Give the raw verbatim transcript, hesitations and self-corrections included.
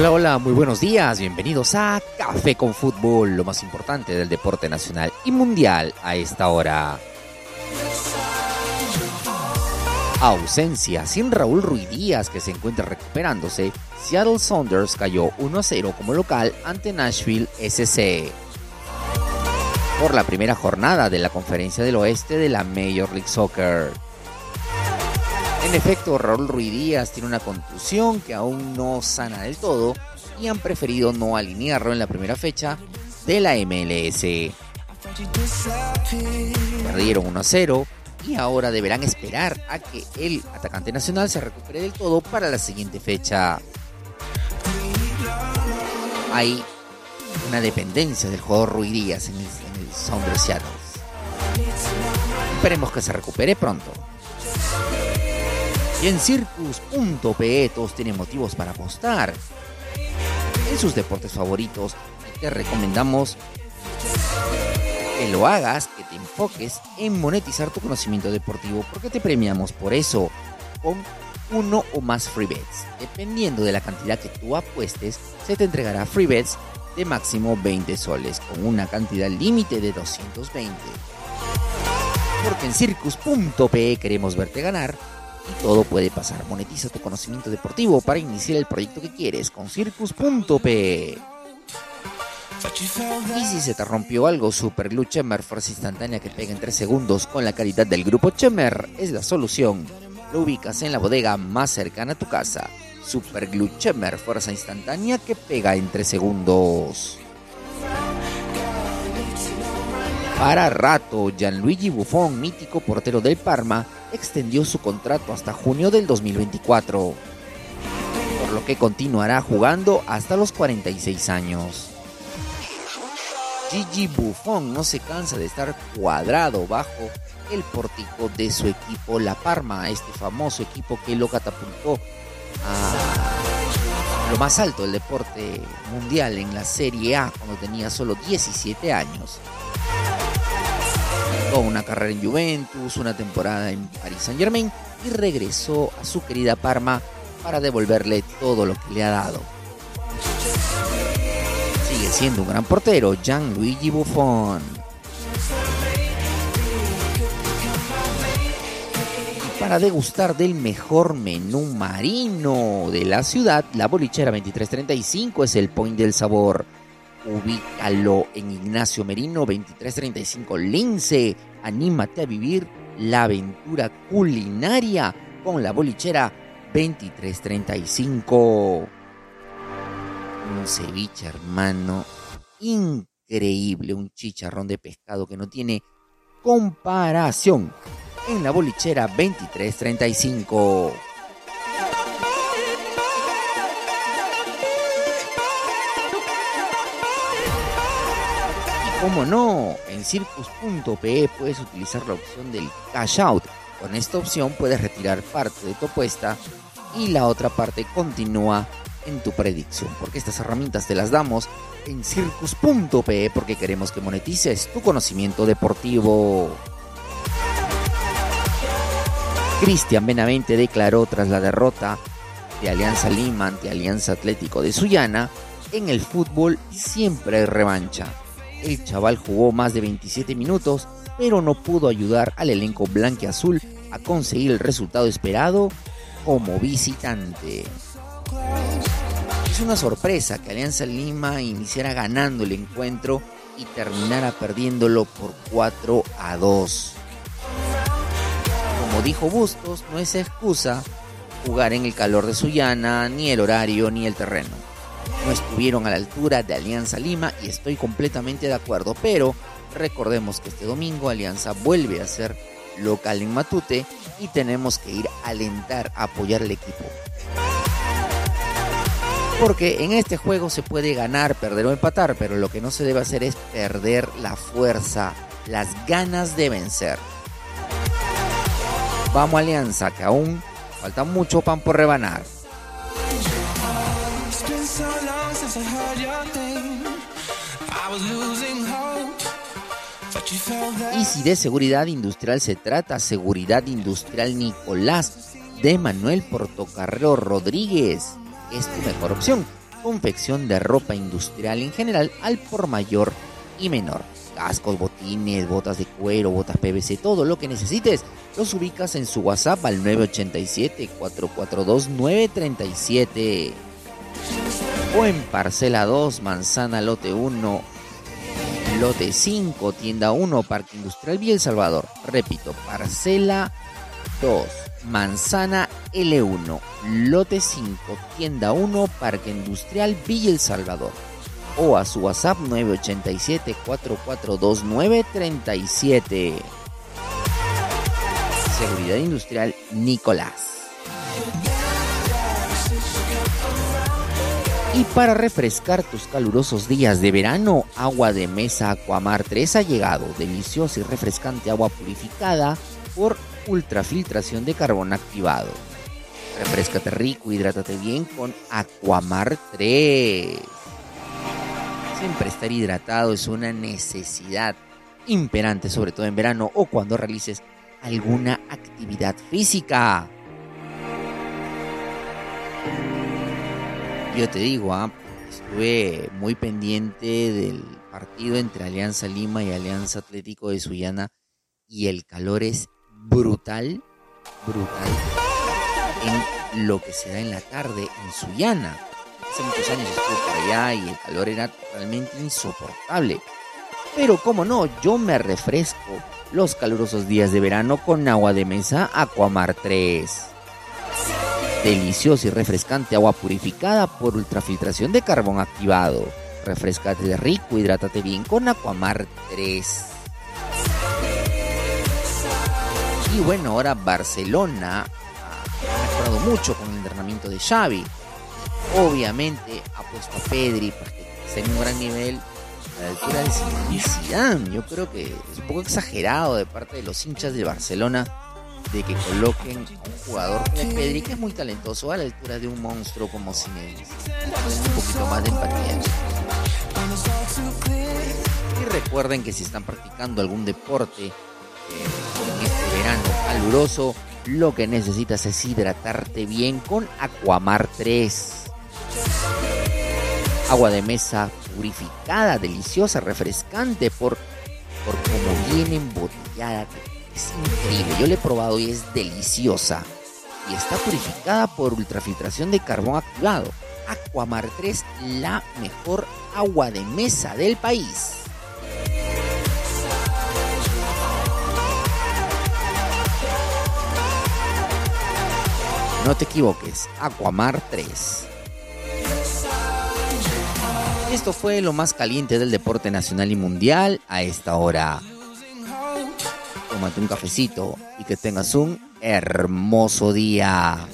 Hola, hola, muy buenos días, bienvenidos a Café con Fútbol, lo más importante del deporte nacional y mundial a esta hora. Ausencia, sin Raúl Ruidíaz, que se encuentra recuperándose, Seattle Sounders cayó uno a cero como local ante Nashville S C por la primera jornada de la Conferencia del Oeste de la Major League Soccer. En efecto, Raúl Ruidíaz tiene una contusión que aún no sana del todo y han preferido no alinearlo en la primera fecha de la M L S. Perdieron uno a cero y ahora deberán esperar a que el atacante nacional se recupere del todo para la siguiente fecha. Hay una dependencia del jugador Ruidíaz en el, en el Sounders Seattle. Esperemos que se recupere pronto. Y en Circus punto pe todos tienen motivos para apostar en sus deportes favoritos y te recomendamos que lo hagas, que te enfoques en monetizar tu conocimiento deportivo, porque te premiamos por eso con uno o más free bets. Dependiendo de la cantidad que tú apuestes, se te entregará free bets de máximo veinte soles con una cantidad límite de doscientos veinte. Porque en Circus punto pe queremos verte ganar. Y todo puede pasar. Monetiza tu conocimiento deportivo para iniciar el proyecto que quieres con Circus punto pe. Y si se te rompió algo, Super Glue Chemer, fuerza instantánea que pega en tres segundos con la calidad del grupo Chemer, es la solución. Lo ubicas en la bodega más cercana a tu casa. Super Glue Chemer, fuerza instantánea que pega en tres segundos. Para rato, Gianluigi Buffon, mítico portero del Parma, extendió su contrato hasta junio del dos mil veinticuatro, por lo que continuará jugando hasta los cuarenta y seis años. Gigi Buffon no se cansa de estar cuadrado bajo el pórtico de su equipo La Parma, este famoso equipo que lo catapultó a lo más alto del deporte mundial en la Serie A cuando tenía solo diecisiete años. Con una carrera en Juventus, una temporada en Paris Saint-Germain y regresó a su querida Parma para devolverle todo lo que le ha dado. Sigue siendo un gran portero, Gianluigi Buffon. Y para degustar del mejor menú marino de la ciudad, la Bolichera veintitrés treinta y cinco es el point del sabor. Ubícalo en Ignacio Merino veintitrés treinta y cinco Lince. Anímate a vivir la aventura culinaria con la Bolichera veintitrés treinta y cinco. Un ceviche, hermano, increíble, un chicharrón de pescado que no tiene comparación en la Bolichera veintitrés treinta y cinco. ¿Cómo no? En Circus punto pe puedes utilizar la opción del cash out. Con esta opción puedes retirar parte de tu apuesta y la otra parte continúa en tu predicción. Porque estas herramientas te las damos en Circus punto pe porque queremos que monetices tu conocimiento deportivo. Cristian Benavente declaró tras la derrota de Alianza Lima ante Alianza Atlético de Sullana: en el fútbol siempre hay revancha. El chaval jugó más de veintisiete minutos, pero no pudo ayudar al elenco blanquiazul a conseguir el resultado esperado como visitante. Es una sorpresa que Alianza Lima iniciara ganando el encuentro y terminara perdiéndolo por cuatro a dos. Como dijo Bustos, no es excusa jugar en el calor de Sullana, ni el horario, ni el terreno. No estuvieron a la altura de Alianza Lima y estoy completamente de acuerdo, pero recordemos que este domingo Alianza vuelve a ser local en Matute y tenemos que ir a alentar, a apoyar al equipo. Porque en este juego se puede ganar, perder o empatar, pero lo que no se debe hacer es perder la fuerza, las ganas de vencer. Vamos Alianza, que aún falta mucho pan por rebanar. Y si de seguridad industrial se trata, Seguridad Industrial Nicolás de Manuel Portocarrero Rodríguez es tu mejor opción. confección de ropa industrial en general al por mayor y menor. Cascos, botines, botas de cuero, botas P V C, todo lo que necesites, los ubicas en su WhatsApp al nueve ocho siete, cuatro cuatro dos, nueve tres siete. O en Parcela dos, Manzana Lote uno, Lote cinco, Tienda uno, Parque Industrial Villa El Salvador. Repito, Parcela dos, Manzana L uno, Lote cinco, Tienda uno, Parque Industrial Villa El Salvador. O a su WhatsApp nueve ocho siete, cuatro cuatro dos, nueve tres siete. Seguridad Industrial Nicolás. Y para refrescar tus calurosos días de verano, Agua de Mesa Aquamar tres ha llegado. Deliciosa y refrescante agua purificada por ultrafiltración de carbón activado. Refréscate rico, hidrátate bien con Aquamar tres. Siempre estar hidratado es una necesidad imperante, sobre todo en verano o cuando realices alguna actividad física. Yo te digo, ¿ah? estuve muy pendiente del partido entre Alianza Lima y Alianza Atlético de Sullana y el calor es brutal, brutal en lo que se da en la tarde en Sullana. Hace muchos años estuve por allá y el calor era realmente insoportable. Pero cómo no, yo me refresco los calurosos días de verano con Agua de Mesa Aquamar tres. Deliciosa y refrescante agua purificada por ultrafiltración de carbón activado. Refrescate de rico, hidrátate bien con Aquamar tres. Y bueno, ahora Barcelona ha mejorado mucho con el entrenamiento de Xavi. Obviamente ha puesto a Pedri para que esté en un gran nivel a la altura de Zinedine Zidane. Yo creo que es un poco exagerado de parte de los hinchas de Barcelona de que coloquen a un jugador como Pedri, que es muy talentoso, a la altura de un monstruo como Zinedine Zidane. Un poquito más de empatía. Y recuerden que si están practicando algún deporte eh, en este verano caluroso, lo que necesitas es hidratarte bien con Aquamar tres. Agua de mesa purificada, deliciosa, refrescante por, por como viene embotellada. Es increíble, yo la he probado y es deliciosa. Y está purificada por ultrafiltración de carbón activado. Aquamar tres, la mejor agua de mesa del país. No te equivoques, Aquamar tres. Esto fue lo más caliente del deporte nacional y mundial a esta hora. Tómate un cafecito y que tengas un hermoso día.